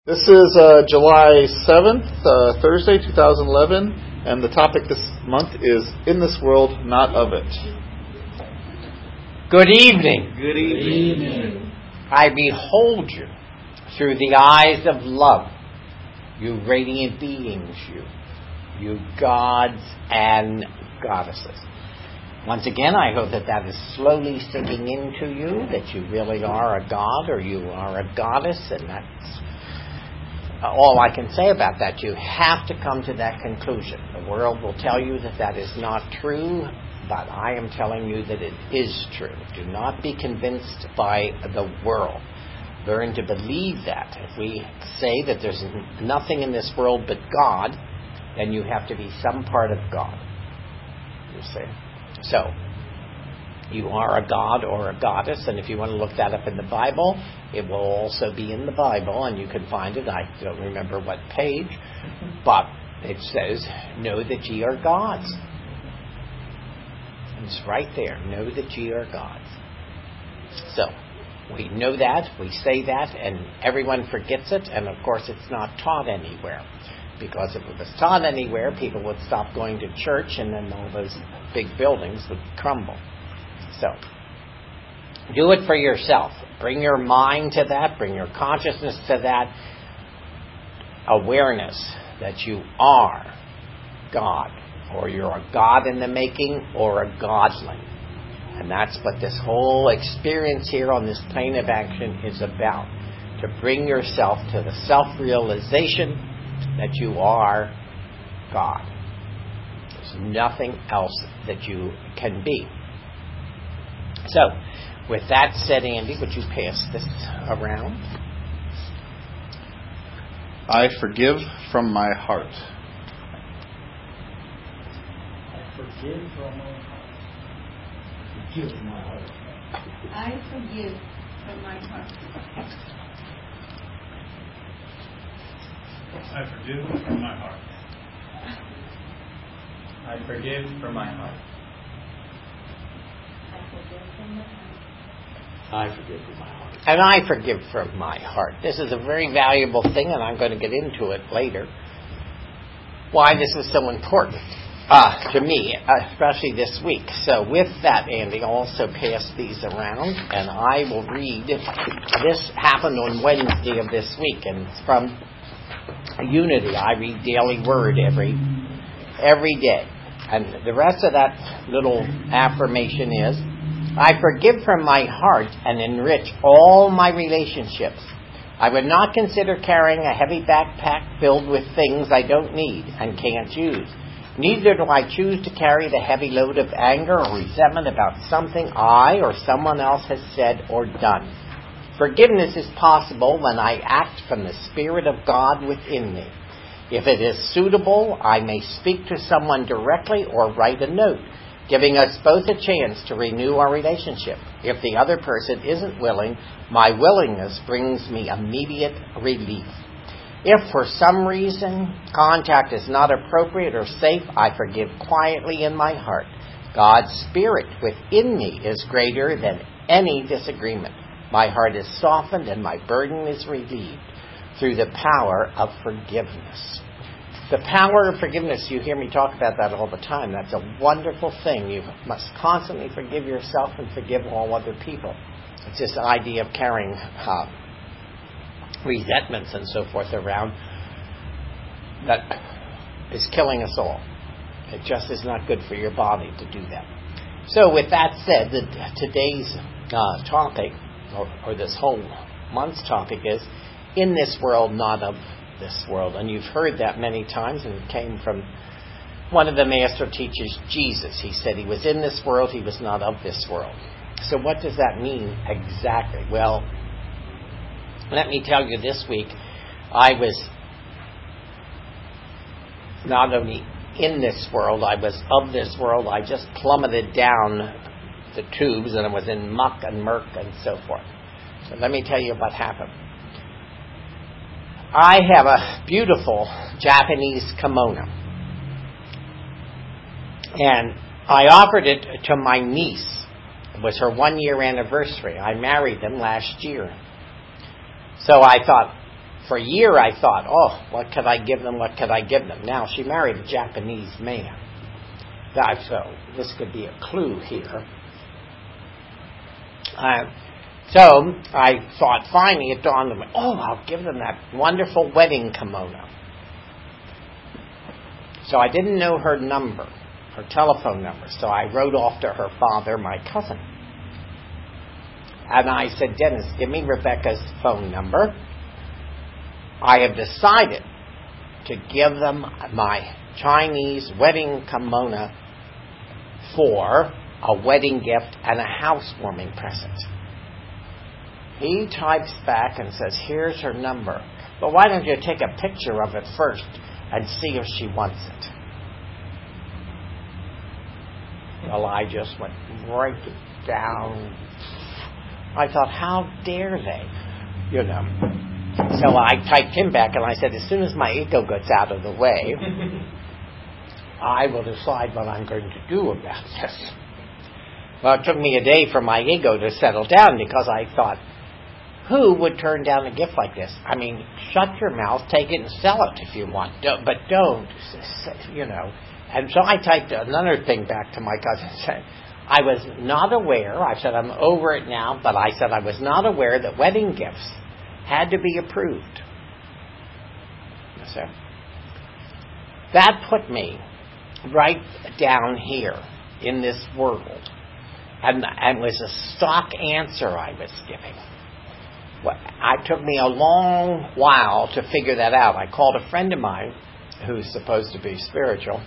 This is July 7th, Thursday, 2011, and the topic this month is In This World, Not of It. Good evening. Good evening. I behold you through the eyes of love, you radiant beings, you gods and goddesses. Once again, I hope that is slowly sinking into you, that you really are a god or you are a goddess, and that's all I can say about that. You have to come to that conclusion. The world will tell you that is not true, but I am telling you that it is true. Do not be convinced by the world. Learn to believe that. If we say that there's nothing in this world but God, then you have to be some part of God. You see? So, you are a god or a goddess, and if you want to look that up in the Bible, it will also be in the Bible, and you can find it. I don't remember what page, but it says, know that ye are gods. It's right there. Know that ye are gods. So, we know that, we say that, and everyone forgets it, and of course it's not taught anywhere. Because if it was taught anywhere, people would stop going to church, and then all those big buildings would crumble. So, do it for yourself. Bring your mind to that. Bring your consciousness to that. Awareness that you are God. Or you're a God in the making or a godling. And that's what this whole experience here on this plane of action is about. To bring yourself to the self-realization that you are God. There's nothing else that you can be. So, with that said, Andy, would you pass this around? I forgive from my heart. I forgive from my heart. Forgive from my heart. I forgive from my heart. I forgive from my heart. I forgive from my heart. I forgive from my heart. I forgive from my heart. And I forgive from my heart. This is a very valuable thing, and I'm going to get into it later. Why this is so important to me, especially this week. So with that, Andy, also pass these around, and I will read. This happened on Wednesday of this week, and it's from Unity. I read Daily Word every day. And the rest of that little affirmation is, I forgive from my heart and enrich all my relationships. I would not consider carrying a heavy backpack filled with things I don't need and can't use. Neither do I choose to carry the heavy load of anger or resentment about something I or someone else has said or done. Forgiveness is possible when I act from the Spirit of God within me. If it is suitable, I may speak to someone directly or write a note, giving us both a chance to renew our relationship. If the other person isn't willing, my willingness brings me immediate relief. If for some reason contact is not appropriate or safe, I forgive quietly in my heart. God's Spirit within me is greater than any disagreement. My heart is softened and my burden is relieved through the power of forgiveness. The power of forgiveness, you hear me talk about that all the time. That's a wonderful thing. You must constantly forgive yourself and forgive all other people. It's this idea of carrying resentments and so forth around that is killing us all. It just is not good for your body to do that. So with that said, today's topic, or this whole month's topic is, in this world, not of this world. And you've heard that many times, and it came from one of the master teachers, Jesus. He said he was in this world, he was not of this world. So what does that mean exactly? Well, let me tell you, this week I was not only in this world, I was of this world. I just plummeted down the tubes, and I was in muck and murk and so forth. So let me tell you what happened. I have a beautiful Japanese kimono, and I offered it to my niece. It was her 1-year anniversary. I married them last year. So I thought, For a year I thought, what could I give them? What could I give them? Now, she married a Japanese man. So this could be a clue here. So I thought, finally, it dawned on me, I'll give them that wonderful wedding kimono. So I didn't know her number, her telephone number. So I wrote off to her father, my cousin. And I said, Dennis, give me Rebecca's phone number. I have decided to give them my Chinese wedding kimono for a wedding gift and a housewarming present. He types back and says, here's her number. But why don't you take a picture of it first and see if she wants it? Well, I just went right down. I thought, how dare they? So I typed him back and I said, as soon as my ego gets out of the way, I will decide what I'm going to do about this. Well, it took me a day for my ego to settle down because I thought, who would turn down a gift like this? I mean, shut your mouth, take it and sell it if you want, but don't, And so I typed another thing back to my cousin and said, I was not aware, I said I'm over it now, but I said I was not aware that wedding gifts had to be approved. So that put me right down here in this world, and was a stock answer I was giving. It took me a long while to figure that out. I called a friend of mine who's supposed to be spiritual,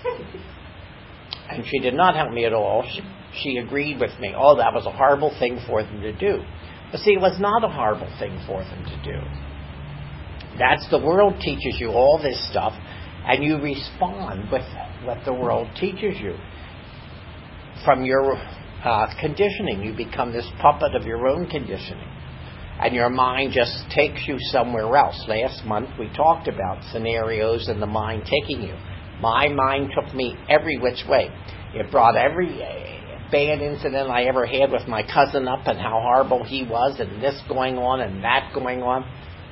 and she did not help me at all. She agreed with me. That was a horrible thing for them to do. But see, it was not a horrible thing for them to do. That's the world teaches you all this stuff, and you respond with what the world teaches you. From your conditioning, you become this puppet of your own conditioning. And your mind just takes you somewhere else. Last month we talked about scenarios and the mind taking you. My mind took me every which way. It brought every bad incident I ever had with my cousin up and how horrible he was and this going on and that going on.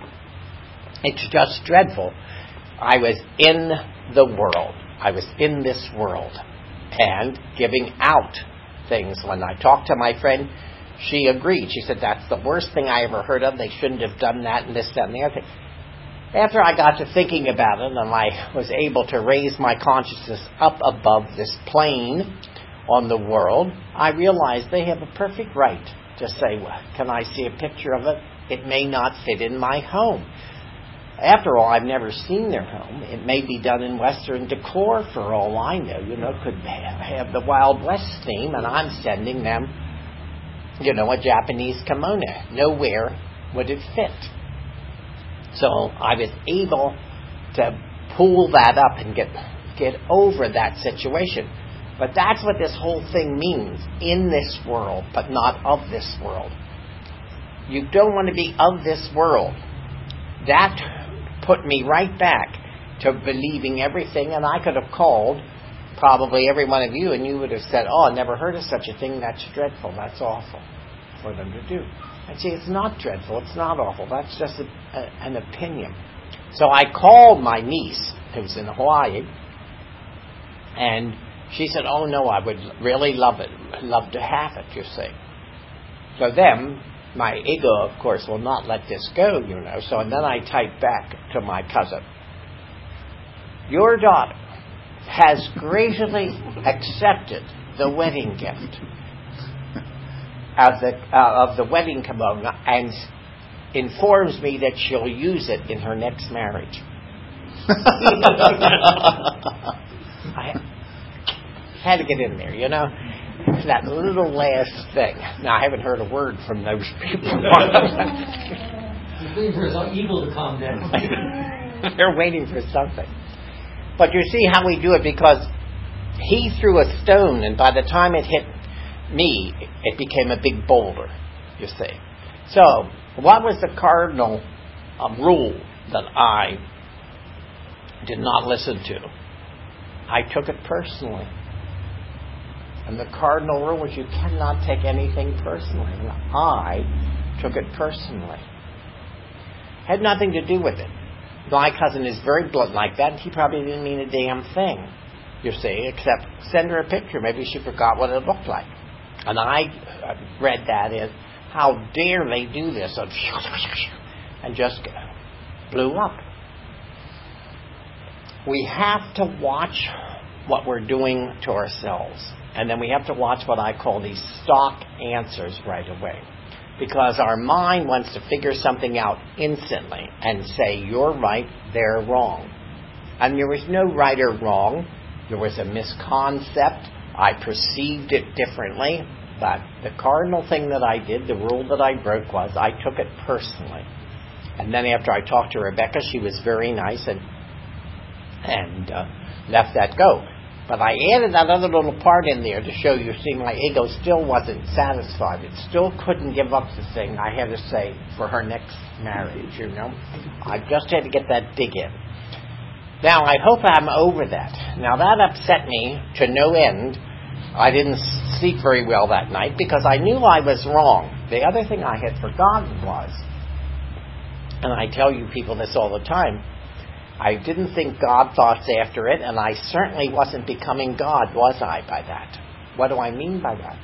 It's just dreadful. I was in the world. I was in this world and giving out things. When I talked to my friend, she agreed. She said, that's the worst thing I ever heard of. They shouldn't have done that and this, that, and the other thing. After I got to thinking about it and I was able to raise my consciousness up above this plane on the world, I realized they have a perfect right to say, well, can I see a picture of it? It may not fit in my home. After all, I've never seen their home. It may be done in Western decor for all I know. Could have the Wild West theme, and I'm sending them, a Japanese kimono. Nowhere would it fit. So I was able to pull that up and get over that situation. But that's what this whole thing means. In this world, but not of this world. You don't want to be of this world. That put me right back to believing everything, and I could have called probably every one of you, and you would have said, I never heard of such a thing. That's dreadful. That's awful for them to do. I'd say, it's not dreadful. It's not awful. That's just an opinion. So I called my niece, who's in Hawaii, and she said, no, I would really love it. Love to have it, you see. So then, my ego, of course, will not let this go, So, and then I typed back to my cousin, your daughter has graciously accepted the wedding gift of the wedding kimono and informs me that she'll use it in her next marriage. I had to get in there, that little last thing. Now, I haven't heard a word from those people. He's waiting for his ego to calm down. They're waiting for something. But you see how we do it, because he threw a stone, and by the time it hit me, it became a big boulder, you see. So, what was the cardinal rule that I did not listen to? I took it personally. And the cardinal rule is you cannot take anything personally. And I took it personally. Had nothing to do with it. My cousin is very blunt like that, and he probably didn't mean a damn thing, you see, except send her a picture. Maybe she forgot what it looked like. And I read that as, how dare they do this? And just blew up. We have to watch what we're doing to ourselves. And then we have to watch what I call these stock answers right away. Because our mind wants to figure something out instantly and say, you're right, they're wrong. And there was no right or wrong. There was a misconcept. I perceived it differently. But the cardinal thing that I did, the rule that I broke, was I took it personally. And then after I talked to Rebecca, she was very nice and left that go. But I added that other little part in there to show you, see, my ego still wasn't satisfied. It still couldn't give up the thing I had to say for her next marriage, you know. I just had to get that dig in. Now, I hope I'm over that. Now, that upset me to no end. I didn't sleep very well that night because I knew I was wrong. The other thing I had forgotten was, and I tell you people this all the time, I didn't think God thoughts after it, and I certainly wasn't becoming God, was I, by that? What do I mean by that?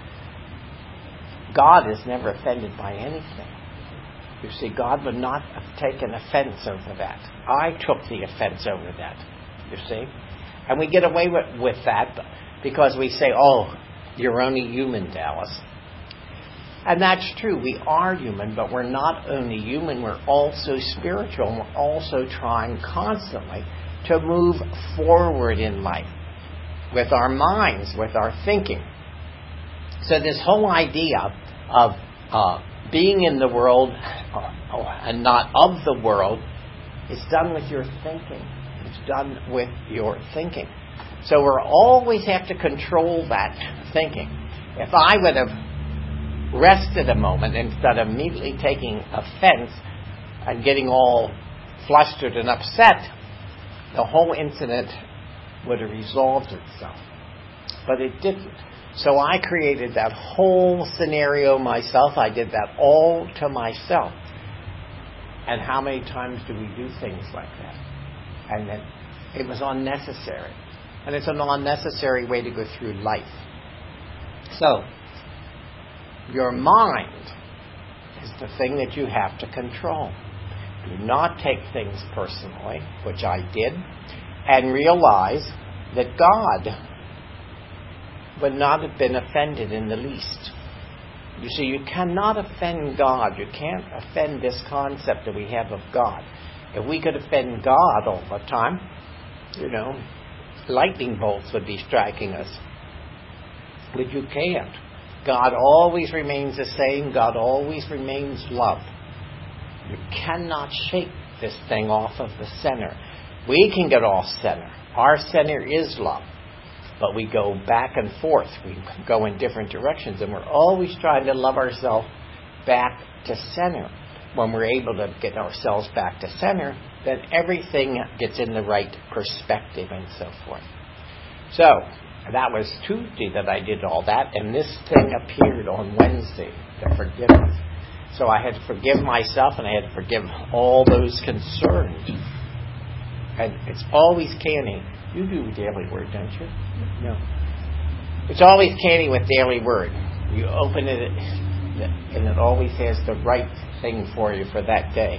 God is never offended by anything. You see, God would not have taken offense over that. I took the offense over that, you see. And we get away with that because we say, oh, you're only human, Dallas. And that's true. We are human, but we're not only human, we're also spiritual, and we're also trying constantly to move forward in life with our minds, with our thinking. So this whole idea of being in the world and not of the world is done with your thinking. It's done with your thinking. So we always have to control that thinking. If I would have rested a moment instead of immediately taking offense and getting all flustered and upset, the whole incident would have resolved itself. But it didn't. So I created that whole scenario myself. I did that all to myself. And how many times do we do things like that? And then it was unnecessary. And it's an unnecessary way to go through life. So, your mind is the thing that you have to control. Do not take things personally, which I did, and realize that God would not have been offended in the least. You see, you cannot offend God. You can't offend this concept that we have of God. If we could offend God all the time, you know, lightning bolts would be striking us. But you can't. God always remains the same. God always remains love. You cannot shake this thing off of the center. We can get off center. Our center is love. But we go back and forth. We go in different directions. And we're always trying to love ourselves back to center. When we're able to get ourselves back to center, then everything gets in the right perspective and so forth. So, that was Tuesday that I did all that, and this thing appeared on Wednesday, the forgiveness. So I had to forgive myself, and I had to forgive all those concerned. And it's always canny. You do Daily Word, don't you? No. It's always canny with Daily Word. You open it, and it always has the right thing for you for that day.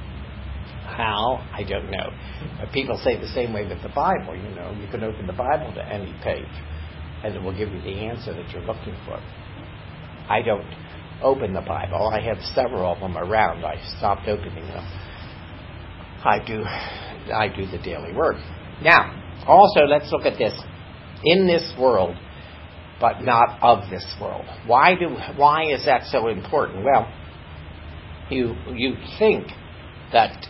How? I don't know. But people say the same way with the Bible. You know, you can open the Bible to any page, and it will give you the answer that you're looking for. I don't open the Bible. I have several of them around. I stopped opening them. I do the Daily Word. Now, also, let's look at this. In this world, but not of this world. Why is that so important? Well, you think that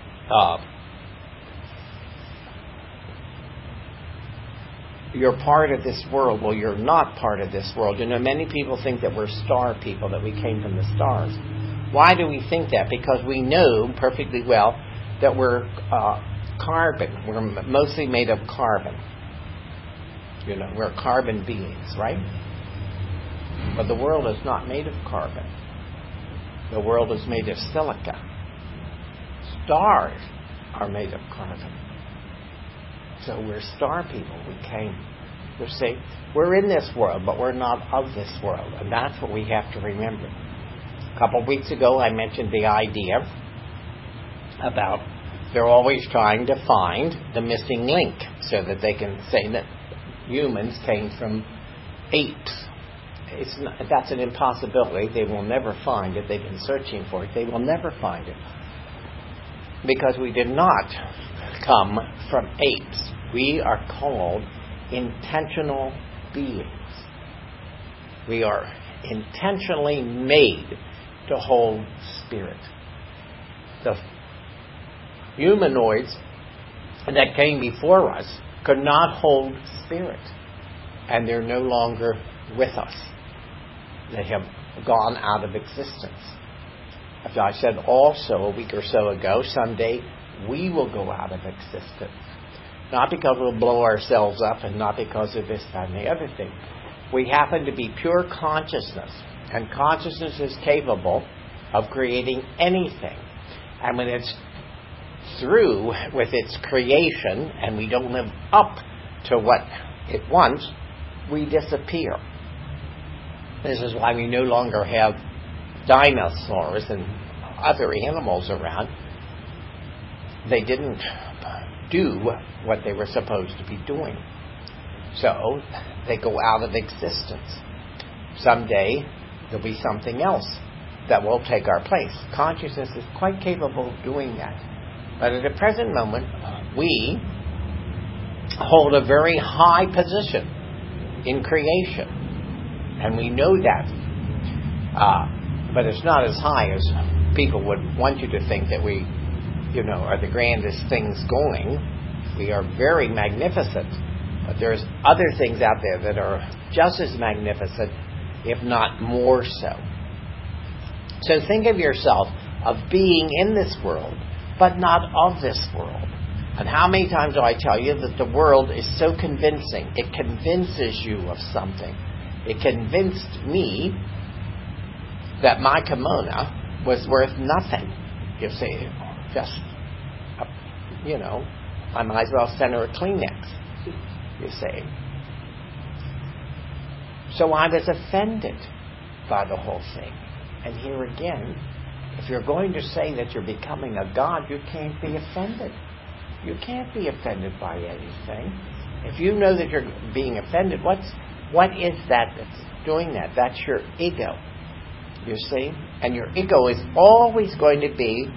you're part of this world. Well, you're not part of this world. You know, many people think that we're star people, that we came from the stars. Why do we think that? Because we know perfectly well that we're carbon. We're mostly made of carbon. You know, we're carbon beings, right? But the world is not made of carbon. The world is made of silica. stars are made of carbon. So we're star people. We came. You see, we're in this world, but we're not of this world. And that's what we have to remember. A couple of weeks ago, I mentioned the idea about they're always trying to find the missing link so that they can say that humans came from apes. That's an impossibility. They will never find it. They've been searching for it. They will never find it. Because we did not come from apes. We are called intentional beings. We are intentionally made to hold spirit. The humanoids that came before us could not hold spirit, and they're no longer with us. They have gone out of existence. As I said also a week or so ago, someday we will go out of existence. Not because we'll blow ourselves up and not because of this, that, and the other thing. We happen to be pure consciousness, and consciousness is capable of creating anything. And when it's through with its creation and we don't live up to what it wants, we disappear. This is why we no longer have dinosaurs and other animals around. They didn't do what they were supposed to be doing. So they go out of existence. Someday there'll be something else that will take our place. Consciousness is quite capable of doing that. But at the present moment, we hold a very high position in creation. And we know that. But it's not as high as people would want you to think that we, are the grandest things going. We are very magnificent. But there's other things out there that are just as magnificent, if not more so. So think of yourself of being in this world, but not of this world. And how many times do I tell you that the world is so convincing? It convinces you of something. It convinced me that my kimono was worth nothing. You see, just, I might as well send her a Kleenex, you see. So I was offended by the whole thing. And here again, if you're going to say that you're becoming a god, you can't be offended. You can't be offended by anything. If you know that you're being offended, what is that that's doing that? That's your ego, you see? And your ego is always going to be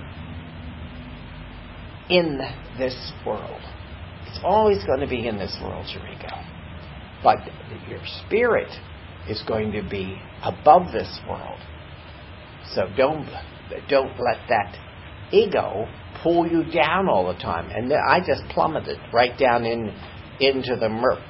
in this world. It's always going to be in this world, your ego. But your spirit is going to be above this world. So don't let that ego pull you down all the time. And I just plummeted right down into the murk.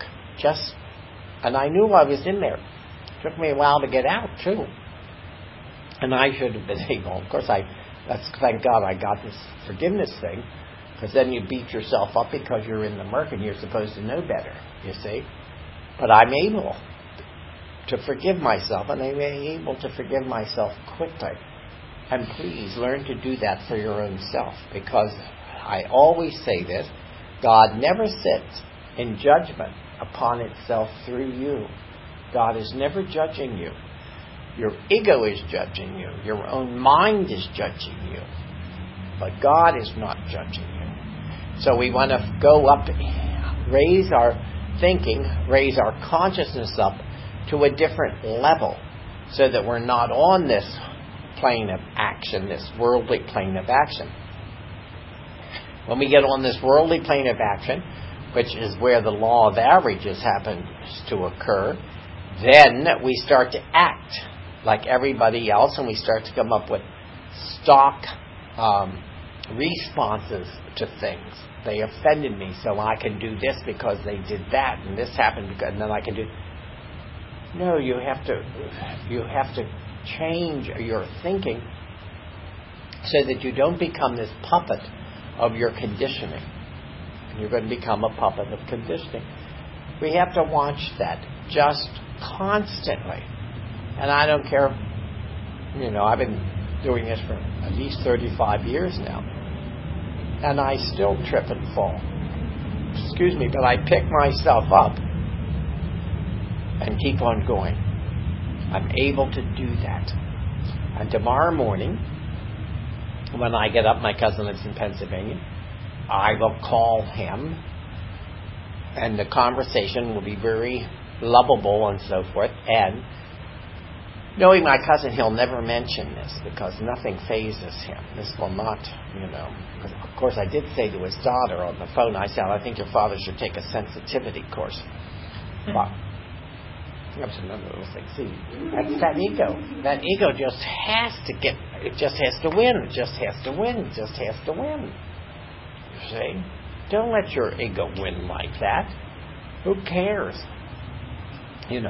And I knew I was in there. It took me a while to get out too. And I should have been able. Of course, thank God I got this forgiveness thing, because then you beat yourself up because you're in the murk and you're supposed to know better. You see, but I'm able to forgive myself, and I'm able to forgive myself quickly. And please learn to do that for your own self, because I always say this: God never sits in judgment upon itself through you. God is never judging you. Your ego is judging you. Your own mind is judging you. But God is not judging you. So we want to go up, raise our thinking, raise our consciousness up to a different level, so that we're not on this plane of action, this worldly plane of action. When we get on this worldly plane of action, which is where the law of averages happens to occur, then we start to act like everybody else, and we start to come up with stock responses to things. They offended me, so I can do this because they did that, and this happened because, and then I can do. No, you have to change your thinking so that you don't become this puppet of your conditioning. You're going to become a puppet of conditioning. We have to watch that just constantly. And I don't care, I've been doing this for at least 35 years now. And I still trip and fall. Excuse me, but I pick myself up and keep on going. I'm able to do that. And tomorrow morning, when I get up, my cousin lives in Pennsylvania, I will call him, and the conversation will be very lovable and so forth. And knowing my cousin, he'll never mention this because nothing phases him. This will not, because of course I did say to his daughter on the phone, I said, I think your father should take a sensitivity course. But that's another little thing. See, that's that ego. That ego just has to it just has to win. It just has to win. It just has to win. You see? Don't let your ego win like that. Who cares? You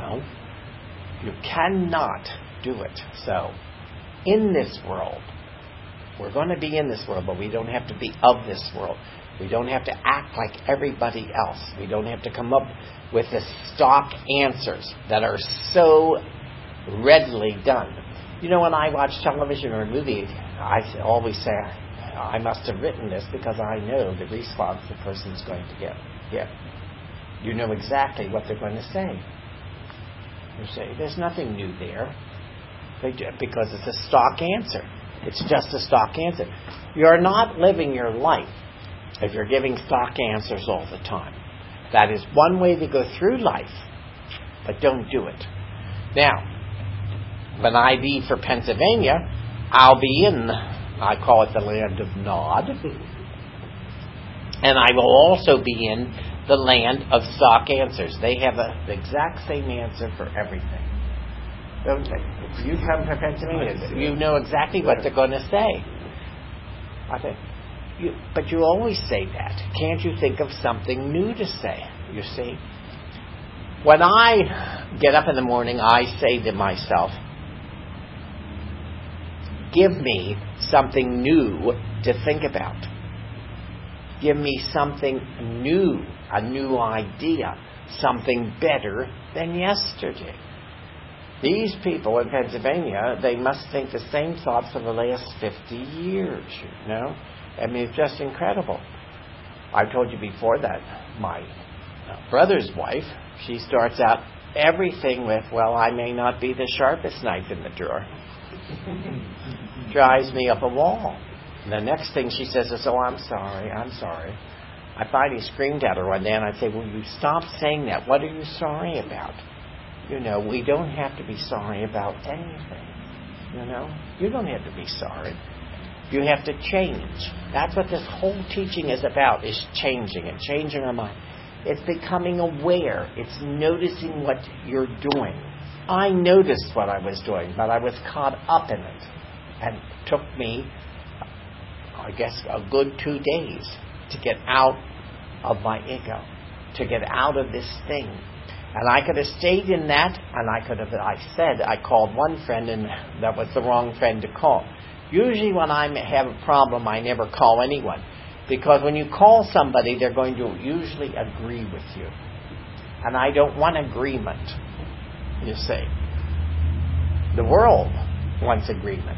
cannot do it. So, in this world, we're going to be in this world, but we don't have to be of this world. We don't have to act like everybody else. We don't have to come up with the stock answers that are so readily done. When I watch television or a movie, I always say, I must have written this because I know the response the person's going to get. You know exactly what they're going to say. You say, there's nothing new there. Because it's a stock answer. It's just a stock answer. You're not living your life if you're giving stock answers all the time. That is one way to go through life, but don't do it. Now, when I leave for Pennsylvania, I'll be in, I call it the land of Nod, and I will also be in the land of stock answers. They have the exact same answer for everything. Don't they? If you come to Pennsylvania, you know exactly what they're going to say. I think. But you always say that. Can't you think of something new to say? You see? When I get up in the morning, I say to myself, give me something new to think about. Give me something new, a new idea, something better than yesterday. These people in Pennsylvania, they must think the same thoughts for the last 50 years, I mean, it's just incredible. I've told you before that my brother's wife, she starts out everything with, well, I may not be the sharpest knife in the drawer. Drives me up a wall. And the next thing she says is, oh, I'm sorry. I finally screamed at her one day and I say, will you stop saying that? What are you sorry about? We don't have to be sorry about anything. You don't have to be sorry. You have to change. That's what this whole teaching is about, is changing and changing our mind. It's becoming aware. It's noticing what you're doing. I noticed what I was doing, but I was caught up in it. And it took me, I guess, a good 2 days to get out of my ego, to get out of this thing. And I could have stayed in that, and I called one friend, and that was the wrong friend to call. Usually when I have a problem, I never call anyone. Because when you call somebody, they're going to usually agree with you. And I don't want agreement, you see. The world wants agreement.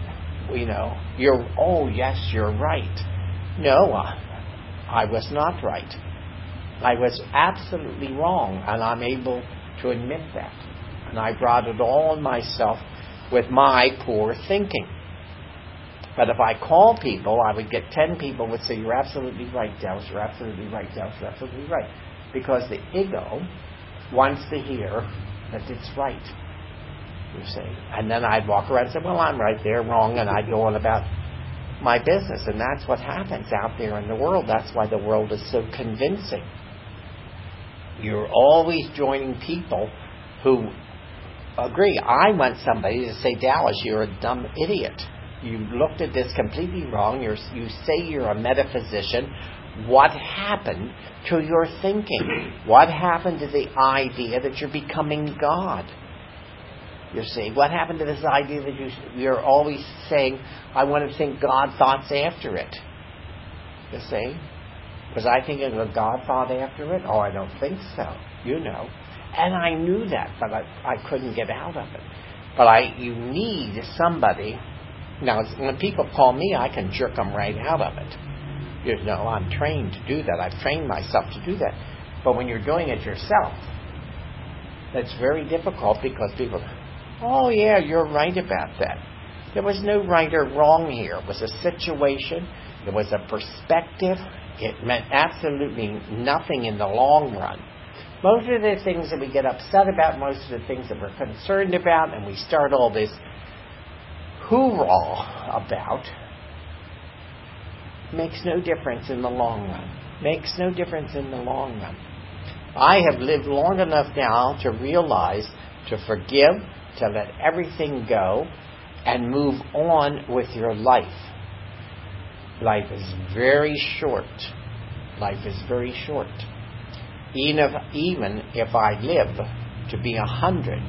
You're right. No, I was not right. I was absolutely wrong, and I'm able to admit that. And I brought it all on myself with my poor thinking. But if I call people, I would get 10 people would say, you're absolutely right, Dallas, you're absolutely right, Dallas, you're absolutely right. Because the ego wants to hear that it's right, you see. And then I'd walk around and say, well, I'm right, they're wrong, and I'd go on about my business. And that's what happens out there in the world. That's why the world is so convincing. You're always joining people who agree. I want somebody to say, Dallas, you're a dumb idiot. You looked at this completely wrong. You say you're a metaphysician. What happened to your thinking? What happened to the idea that you're becoming God? You see, what happened to this idea that you're always saying, I want to think God thoughts after it? You see? Was I thinking of God thought after it? Oh, I don't think so. And I knew that, but I couldn't get out of it. But you need somebody. Now, when people call me, I can jerk them right out of it. I'm trained to do that. I've trained myself to do that. But when you're doing it yourself, that's very difficult because people, oh yeah, you're right about that. There was no right or wrong here. It was a situation. It was a perspective. It meant absolutely nothing in the long run. Most of the things that we get upset about, most of the things that we're concerned about, and we start all this hoorah about, makes no difference in the long run. Makes no difference in the long run. I have lived long enough now to realize, to forgive, to let everything go, and move on with your life. Life is very short. Life is very short. Even if I live to be 100,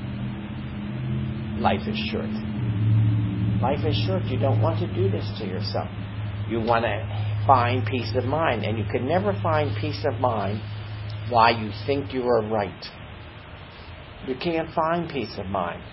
life is short. Life is short. You don't want to do this to yourself. You want to find peace of mind, and you can never find peace of mind while you think you are right. You can't find peace of mind.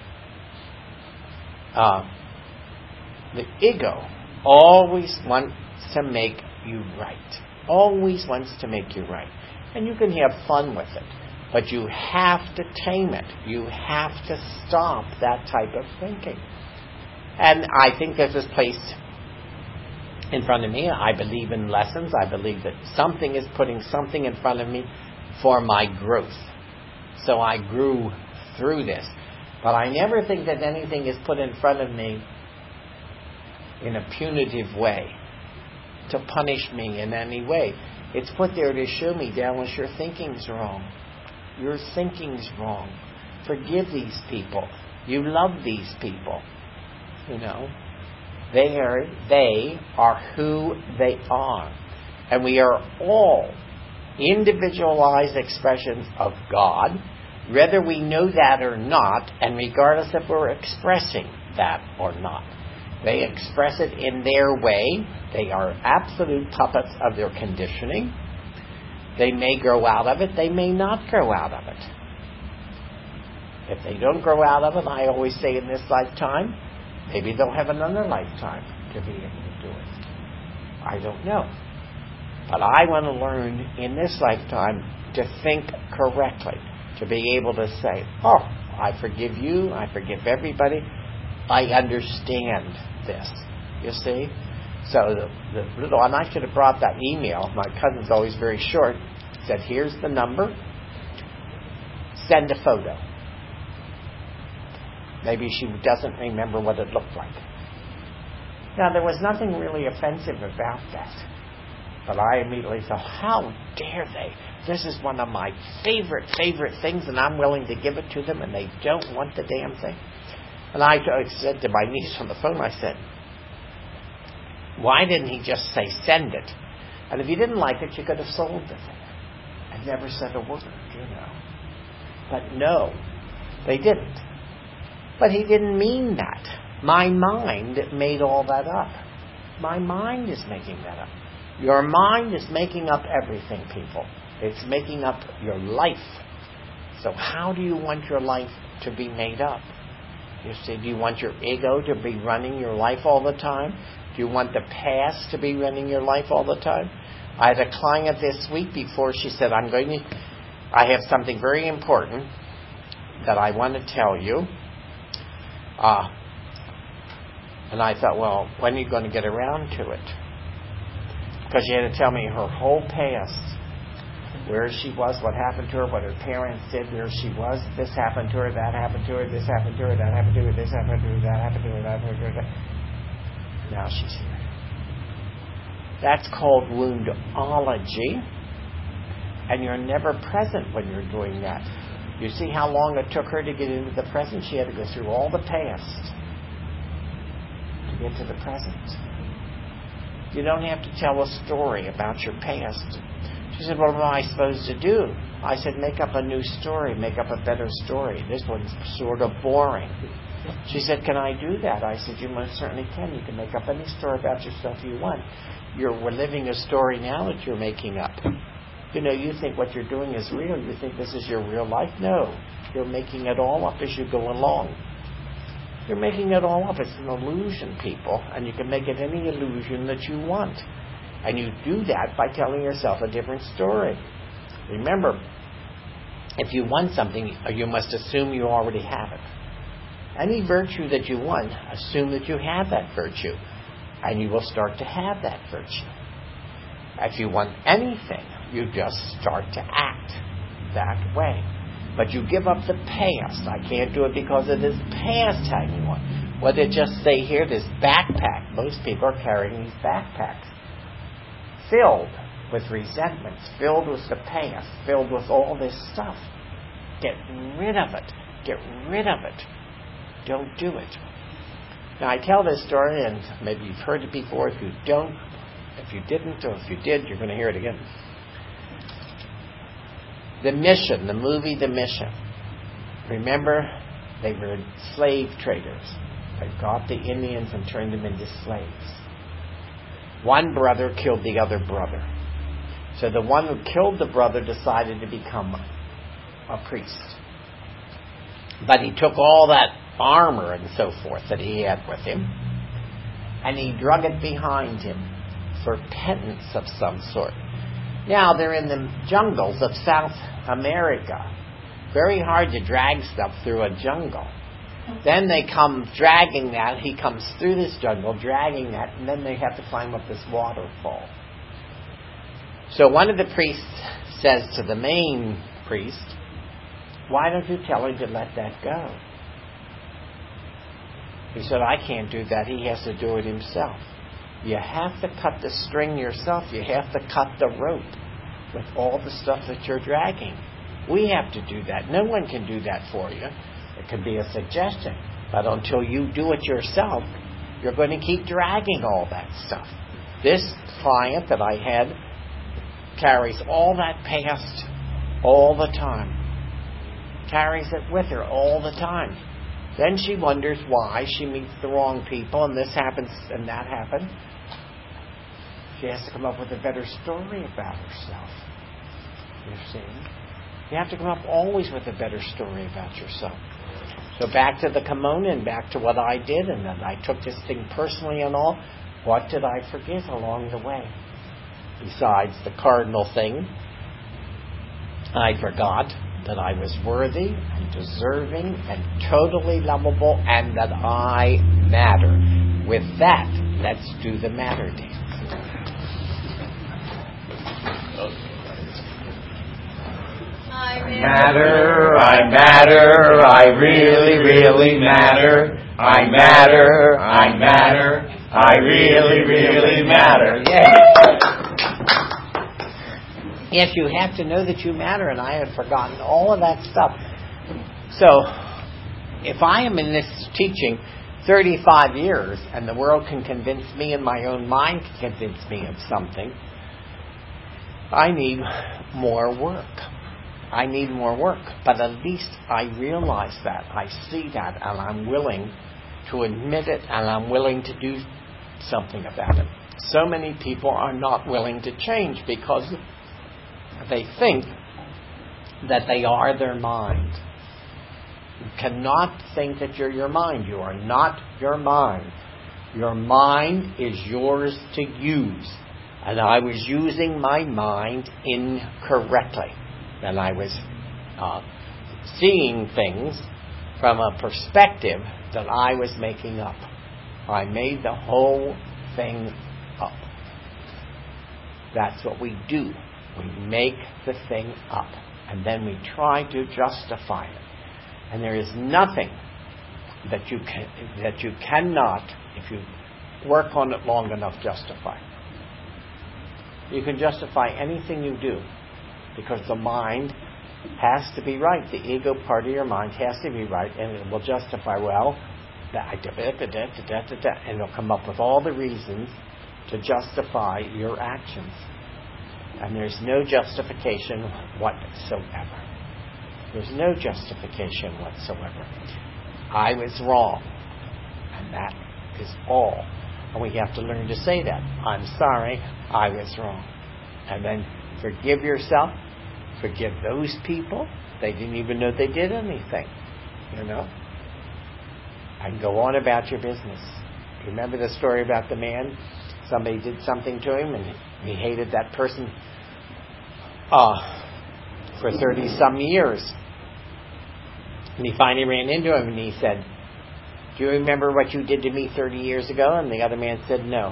The ego always wants to make you right. Always wants to make you right. And you can have fun with it. But you have to tame it. You have to stop that type of thinking. And I think there's this place in front of me. I believe in lessons. I believe that something is putting something in front of me for my growth. So I grew through this. But I never think that anything is put in front of me in a punitive way, to punish me in any way. It's put there to show me, Dallas, your thinking's wrong. Your thinking's wrong. Forgive these people. You love these people. They are who they are. And we are all individualized expressions of God, whether we know that or not, and regardless if we're expressing that or not. They express it in their way. They are absolute puppets of their conditioning. They may grow out of it. They may not grow out of it. If they don't grow out of it, I always say in this lifetime, maybe they'll have another lifetime to be able to do it. I don't know. But I want to learn in this lifetime to think correctly, to be able to say, oh, I forgive you, I forgive everybody, I understand this. You see? So the little, and I should have brought that email. My cousin's always very short. Said, here's the number. Send a photo. Maybe she doesn't remember what it looked like. Now, there was nothing really offensive about that. But I immediately thought, how dare they? This is one of my favorite things, and I'm willing to give it to them, and they don't want the damn thing. And I said to my niece on the phone, I said, why didn't he just say send it? And if you didn't like it, you could have sold the thing. I never said a word, But no, they didn't. But he didn't mean that. My mind made all that up. My mind is making that up. Your mind is making up everything, people. It's making up your life. So how do you want your life to be made up? You see, do you want your ego to be running your life all the time? Do you want the past to be running your life all the time? I had a client this week before. She said, I have something very important that I want to tell you. And I thought, well, when are you going to get around to it? Because she had to tell me her whole past. Where she was, what happened to her, what her parents did, where she was, this happened to her, that happened to her, this happened to her, that happened to her, this happened to her, that happened to her, that happened to her. Now she's here. That's called woundology. And you're never present when you're doing that. You see how long it took her to get into the present? She had to go through all the past to get to the present. You don't have to tell a story about your past. She said, well, what am I supposed to do? I said, make up a new story, make up a better story. This one's sort of boring. She said, can I do that? I said, you most certainly can. You can make up any story about yourself you want. We're living a story now that you're making up. You think what you're doing is real. You think this is your real life. No. You're making it all up as you go along. You're making it all up. It's an illusion, people. And you can make it any illusion that you want. And you do that by telling yourself a different story. Remember, if you want something, you must assume you already have it. Any virtue that you want, assume that you have that virtue. And you will start to have that virtue. If you want anything, you just start to act that way. But you give up the past. I can't do it because of this past hanging on. What did it just say here? This backpack. Most people are carrying these backpacks filled with resentments, filled with the past, filled with all this stuff. Get rid of it. Get rid of it. Don't do it. Now, I tell this story, and maybe you've heard it before. If you don't, if you didn't, or if you did, you're going to hear it again. The Mission, the movie The Mission. Remember, they were slave traders. They got the Indians and turned them into slaves. One brother killed the other brother. So the one who killed the brother decided to become a priest. But he took all that armor and so forth that he had with him, and he drug it behind him for penance of some sort. Now they're in the jungles of South America. Very hard to drag stuff through a jungle. Then they come dragging that. He comes through this jungle, dragging that, and then they have to climb up this waterfall. So one of the priests says to the main priest, "Why don't you tell him to let that go?" He said, "I can't do that. He has to do it himself." You have to cut the string yourself. You have to cut the rope with all the stuff that you're dragging. We have to do that. No one can do that for you. It can be a suggestion. But until you do it yourself, you're going to keep dragging all that stuff. This client that I had carries all that past all the time. Carries it with her all the time. Then she wonders why she meets the wrong people and this happens and that happened. She has to come up with a better story about herself. You see? You have to come up always with a better story about yourself. So back to the kimono and back to what I did, and then I took this thing personally and all. What did I forget along the way? Besides the cardinal thing, I forgot that I was worthy and deserving and totally lovable and that I matter. With that, let's do the matter dance. I matter, I really, really matter. I matter, I really, really matter. Yes, you have to know that you matter, and I had forgotten all of that stuff. So, if I am in this teaching 35 years, and the world can convince me, and my own mind can convince me of something, I need more work. I need more work. But at least I realize that. I see that, and I'm willing to admit it, and I'm willing to do something about it. So many people are not willing to change because they think that they are their mind. You cannot think that you're your mind. You are not your mind. Your mind is yours to use. And I was using my mind incorrectly. And I was seeing things from a perspective that I was making up. I made the whole thing up. That's what we do. We make the thing up. And then we try to justify it. And there is nothing that you cannot, if you work on it long enough, justify. You can justify anything you do because the mind has to be right. The ego part of your mind has to be right, and it will justify, well, and it'll come up with all the reasons to justify your actions. And there's no justification whatsoever. There's no justification whatsoever. I was wrong. And that is all. And we have to learn to say that. I'm sorry, I was wrong. And then forgive yourself. Forgive those people. They didn't even know they did anything. You know? And go on about your business. Remember the story about the man? Somebody did something to him and He hated that person for 30-some years. And he finally ran into him and he said, "Do you remember what you did to me 30 years ago?" And the other man said, "No."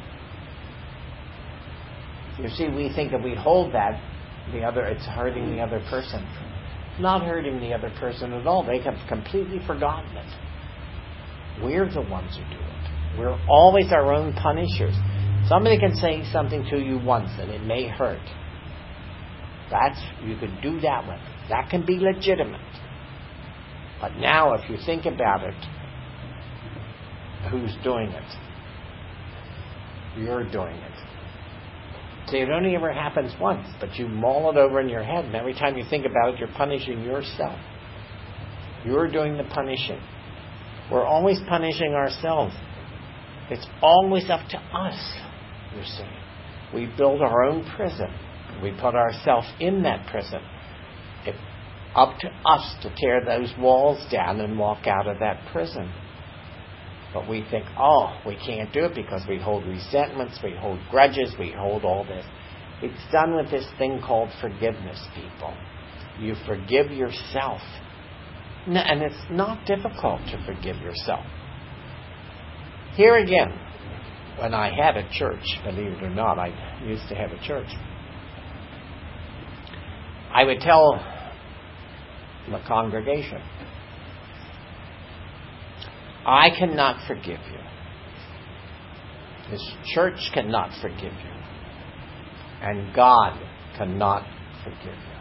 You see, we think if we hold that, it's hurting the other person. It's not hurting the other person at all. They have completely forgotten it. We're the ones who do it. We're always our own punishers. Somebody can say something to you once and it may hurt. You could do that one. That can be legitimate. But now if you think about it, who's doing it? You're doing it. See, it only ever happens once, but you mull it over in your head, and every time you think about it, you're punishing yourself. You're doing the punishing. We're always punishing ourselves. It's always up to us, you see. We build our own prison. We put ourselves in that prison. It's up to us to tear those walls down and walk out of that prison. But we think, we can't do it because we hold resentments, we hold grudges, we hold all this. It's done with this thing called forgiveness, people. You forgive yourself. And it's not difficult to forgive yourself. Here again, when I had a church, believe it or not, I used to have a church, I would tell the congregation, I cannot forgive you. This church cannot forgive you. And God cannot forgive you.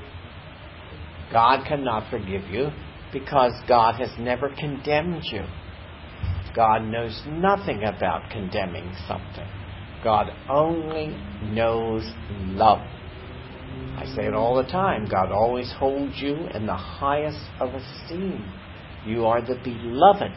God cannot forgive you because God has never condemned you. God knows nothing about condemning something. God only knows love. I say it all the time. God always holds you in the highest of esteem. You are the beloved.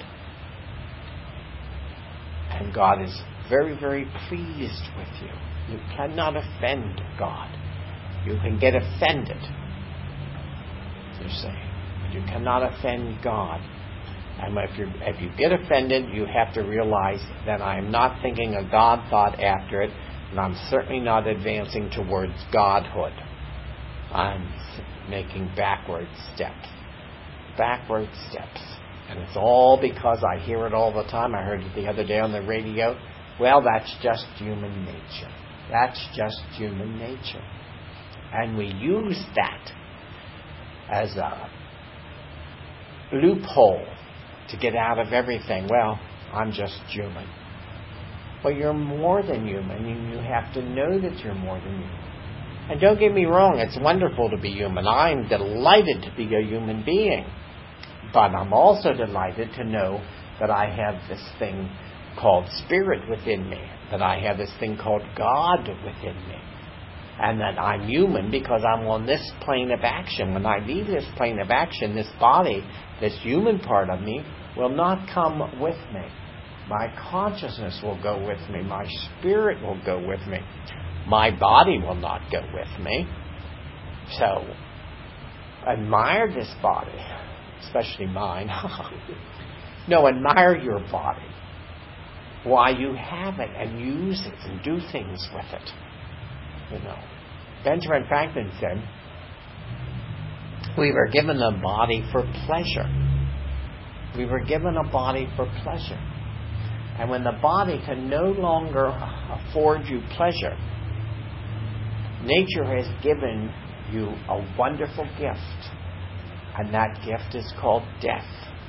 And God is very, very pleased with you. You cannot offend God. You can get offended, you say. But you cannot offend God. And if you get offended, you have to realize that I am not thinking a God thought after it, and I'm certainly not advancing towards Godhood. I'm making backward steps. Backward steps. And it's all because I hear it all the time. I heard it the other day on the radio. Well, that's just human nature. That's just human nature. And we use that as a loophole to get out of everything. Well, I'm just human. Well, you're more than human, and you have to know that you're more than human. And don't get me wrong, it's wonderful to be human. I'm delighted to be a human being. But I'm also delighted to know that I have this thing called spirit within me, that I have this thing called God within me, and that I'm human because I'm on this plane of action. When I leave this plane of action, this body, this human part of me, will not come with me. My consciousness will go with me. My spirit will go with me. My body will not go with me. So, admire this body. Especially mine. No, admire your body. Why you have it and use it and do things with it. You know, Benjamin Franklin said, we were given a body for pleasure. We were given a body for pleasure. And when the body can no longer afford you pleasure, nature has given you a wonderful gift. And that gift is called death.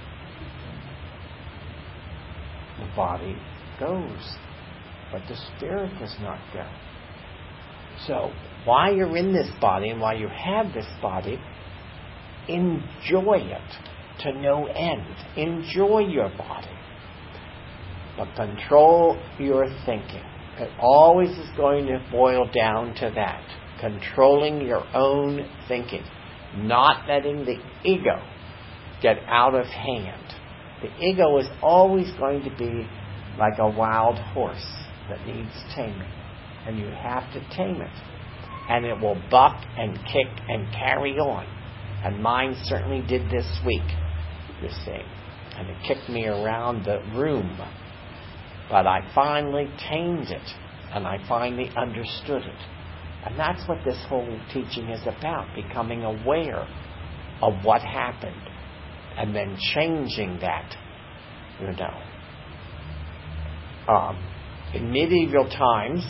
The body goes, but the spirit does not go. So, while you're in this body and while you have this body, enjoy it to no end. Enjoy your body. But control your thinking. It always is going to boil down to that. Controlling your own thinking. Not letting the ego get out of hand. The ego is always going to be like a wild horse that needs taming. And you have to tame it. And it will buck and kick and carry on. And mine certainly did this week, you see. And it kicked me around the room. But I finally tamed it. and I finally understood it. And that's what this whole teaching is about, becoming aware of what happened and then changing that, In medieval times,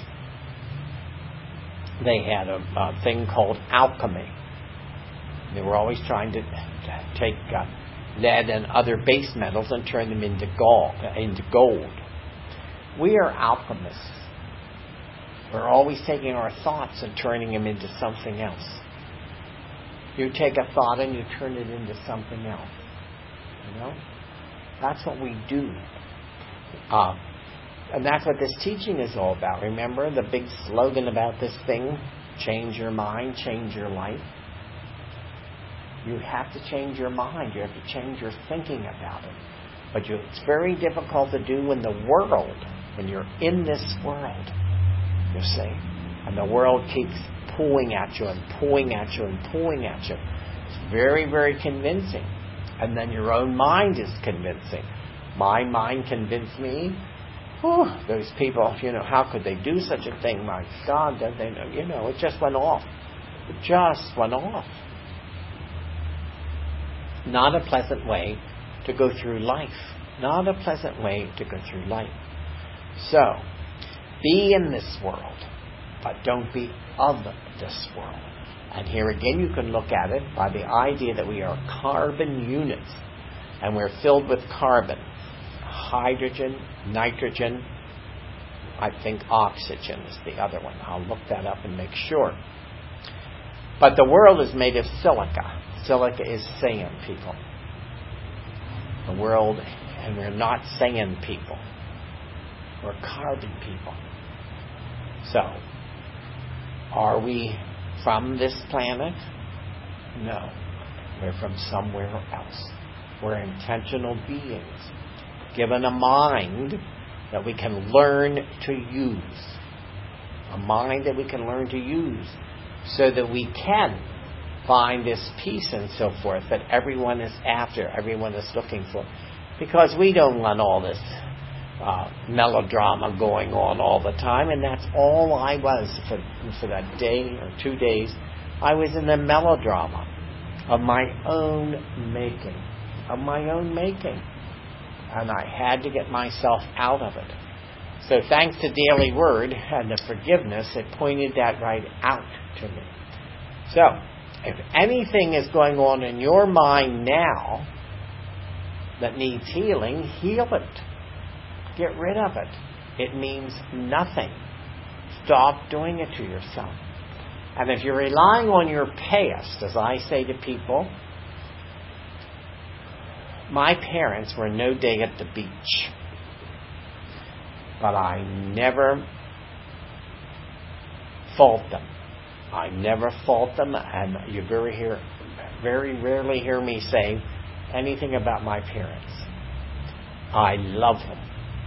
they had a thing called alchemy. They were always trying to take lead and other base metals and turn them into gold. We are alchemists. We're always taking our thoughts and turning them into something else. You take a thought and you turn it into something else. That's what we do. And that's what this teaching is all about. Remember the big slogan about this thing? Change your mind, change your life. You have to change your mind. You have to change your thinking about it. But it's very difficult to do in the world, when you're in this world, you see. And the world keeps pulling at you and pulling at you and pulling at you. It's very, very convincing. And then your own mind is convincing. My mind convinced me. Those people, how could they do such a thing? My God, don't they know? It just went off. It just went off. Not a pleasant way to go through life. Not a pleasant way to go through life. So, be in this world, but don't be of this world. And here again you can look at it by the idea that we are carbon units. And we're filled with carbon. Hydrogen, nitrogen, I think oxygen is the other one. I'll look that up and make sure. But the world is made of silica. Silica is sand, people. The world, and we're not sand people. We're carbon people. So, are we from this planet? No. We're from somewhere else. We're intentional beings, given a mind that we can learn to use. A mind that we can learn to use so that we can find this peace and so forth that everyone is after, everyone is looking for. Because we don't want all this melodrama going on all the time, and that's all I was for that day or 2 days. I was in the melodrama of my own making. And I had to get myself out of it. So thanks to Daily Word and the forgiveness, it pointed that right out to me. So, if anything is going on in your mind now that needs healing, heal it. Get rid of it. It means nothing. Stop doing it to yourself. And if you're relying on your past, as I say to people, my parents were no day at the beach. But I never fault them. I never fault them, and you very rarely hear me say anything about my parents. I love them.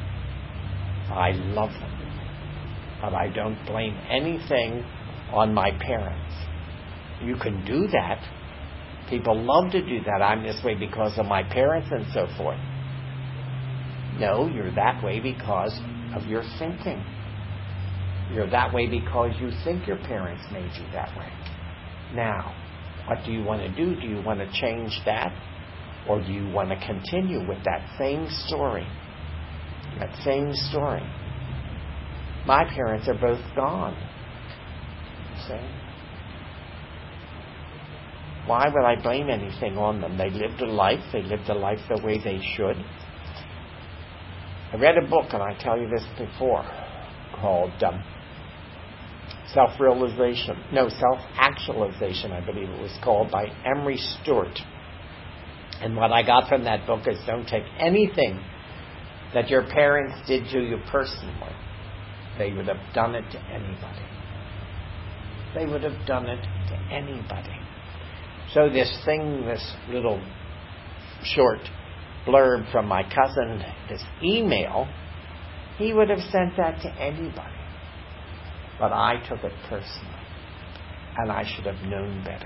But I don't blame anything on my parents. You can do that. People love to do that. I'm this way because of my parents and so forth. No, you're that way because of your thinking. You're that way because you think your parents made you that way. Now, what do you want to do? Do you want to change that? Or do you want to continue with that same story? That same story. My parents are both gone. See? Why would I blame anything on them? They lived a life. They lived a life the way they should. I read a book, and I tell you this before, called Self-Actualization, I believe it was called, by Emery Stewart. And what I got from that book is don't take anything that your parents did to you personally. They would have done it to anybody. They would have done it to anybody. So this little short blurb from my cousin, this email, he would have sent that to anybody. But I took it personally. And I should have known better.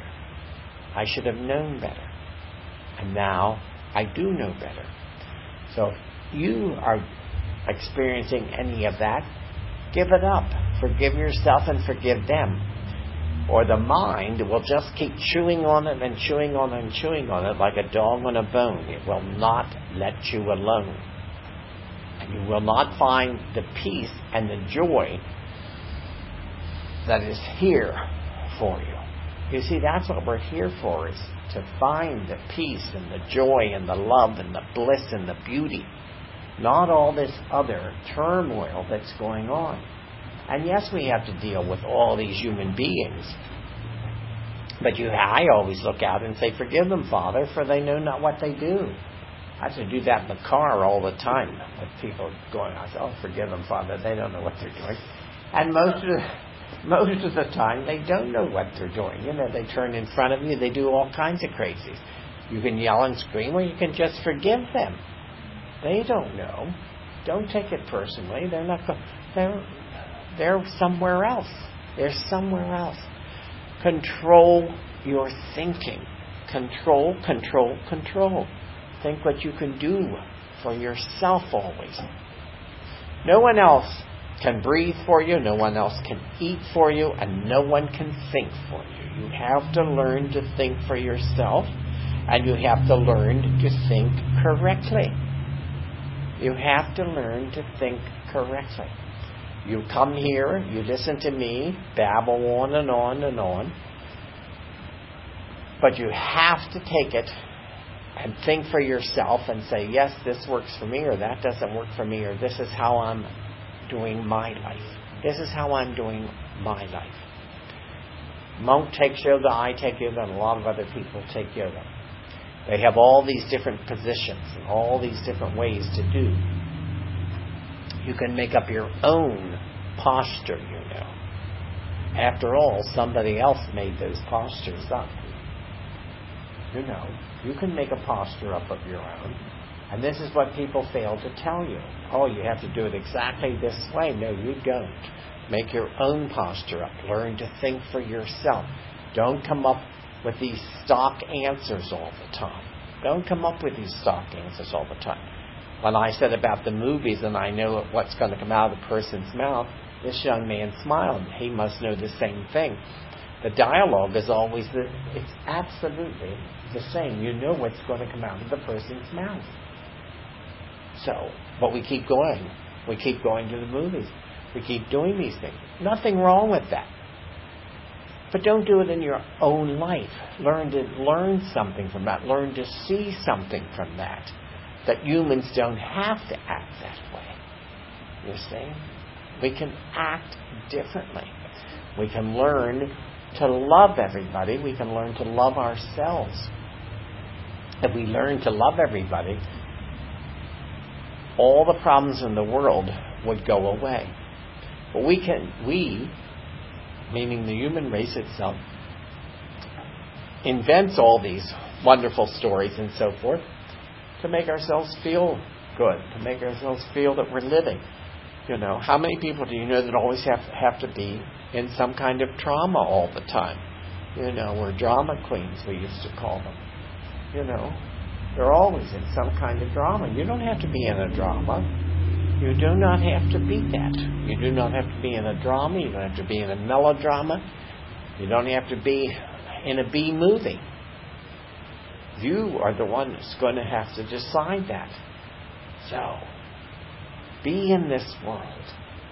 And now I do know better. So if you are experiencing any of that, Give it up. Forgive yourself and forgive them. Or the mind will just keep chewing on it and chewing on it and chewing on it like a dog on a bone. It will not let you alone. And you will not find the peace and the joy that is here for you. You see, that's what we're here for, is to find the peace and the joy and the love and the bliss and the beauty. Not all this other turmoil that's going on. And yes, we have to deal with all these human beings. But I always look out and say, forgive them, Father, for they know not what they do. I have to do that in the car all the time with people going, I say, oh, forgive them, Father, they don't know what they're doing. And most of the time, they don't know what they're doing. You know, they turn in front of you, they do all kinds of crazies. You can yell and scream, or you can just forgive them. They don't know. Don't take it personally. They're not. They're somewhere else. They're somewhere else. Control your thinking. Control. Think what you can do for yourself always. No one else can breathe for you. No one else can eat for you. And no one can think for you. You have to learn to think for yourself. And you have to learn to think correctly. You have to learn to think correctly. You come here, you listen to me, babble on and on and on. But you have to take it and think for yourself and say, yes, this works for me, or that doesn't work for me, or this is how I'm doing my life. This is how I'm doing my life. Monk takes yoga, I take yoga, and a lot of other people take yoga. They have all these different positions and all these different ways to do. You can make up your own posture, you know. After all, somebody else made those postures up. You know, you can make a posture up of your own. And this is what people fail to tell you. Oh, you have to do it exactly this way. No, you don't. Make your own posture up. Learn to think for yourself. Don't come up with these stock answers all the time. Don't come up with these stock answers all the time. When I said about the movies and I know what's going to come out of the person's mouth, this young man smiled. He must know the same thing. The dialogue is always it's absolutely the same. You know what's going to come out of the person's mouth. So, but we keep going. We keep going to the movies. We keep doing these things. Nothing wrong with that. But don't do it in your own life. Learn to learn something from that. Learn to see something from that. That humans don't have to act that way. You see? We can act differently. We can learn to love everybody. We can learn to love ourselves. If we learn to love everybody, all the problems in the world would go away. But we, meaning the human race itself, invents all these wonderful stories and so forth to make ourselves feel good, to make ourselves feel that we're living. You know, how many people do you know that always have to be in some kind of trauma all the time? You know, we're drama queens, we used to call them. You know, they're always in some kind of drama. You don't have to be in a drama. You do not have to be that. You do not have to be in a drama. You don't have to be in a melodrama. You don't have to be in a B movie. You are the one that's going to have to decide that. So, be in this world.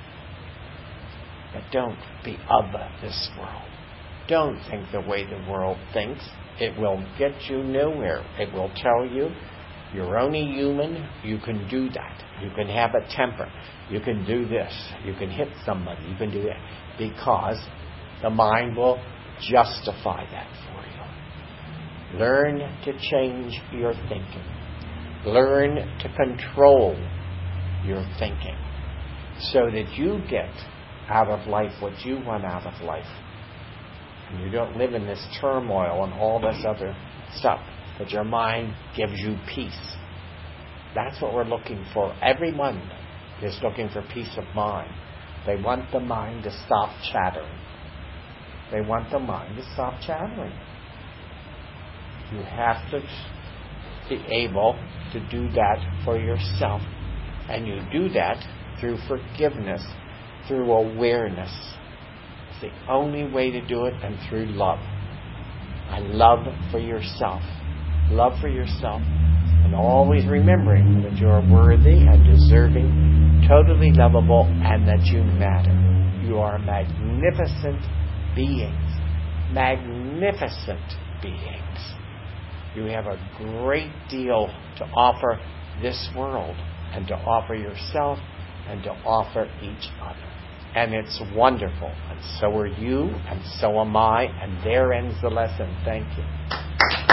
But don't be of this world. Don't think the way the world thinks. It will get you nowhere. It will tell you you're only human. You can do that. You can have a temper. You can do this. You can hit somebody. You can do that. Because the mind will justify that for you. Learn to change your thinking. Learn to control your thinking so that you get out of life what you want out of life. And you don't live in this turmoil and all this other stuff. But your mind gives you peace. That's what we're looking for. Everyone is looking for peace of mind. They want the mind to stop chattering. They want the mind to stop chattering. You have to be able to do that for yourself. And you do that through forgiveness through awareness. It's the only way to do it, and through love. And love for yourself. Love for yourself. And always remembering that you are worthy and deserving, totally lovable, and that you matter. You are magnificent beings. Magnificent beings. You have a great deal to offer this world, and to offer yourself, and to offer each other. And it's wonderful. And so are you, and so am I, and there ends the lesson. Thank you.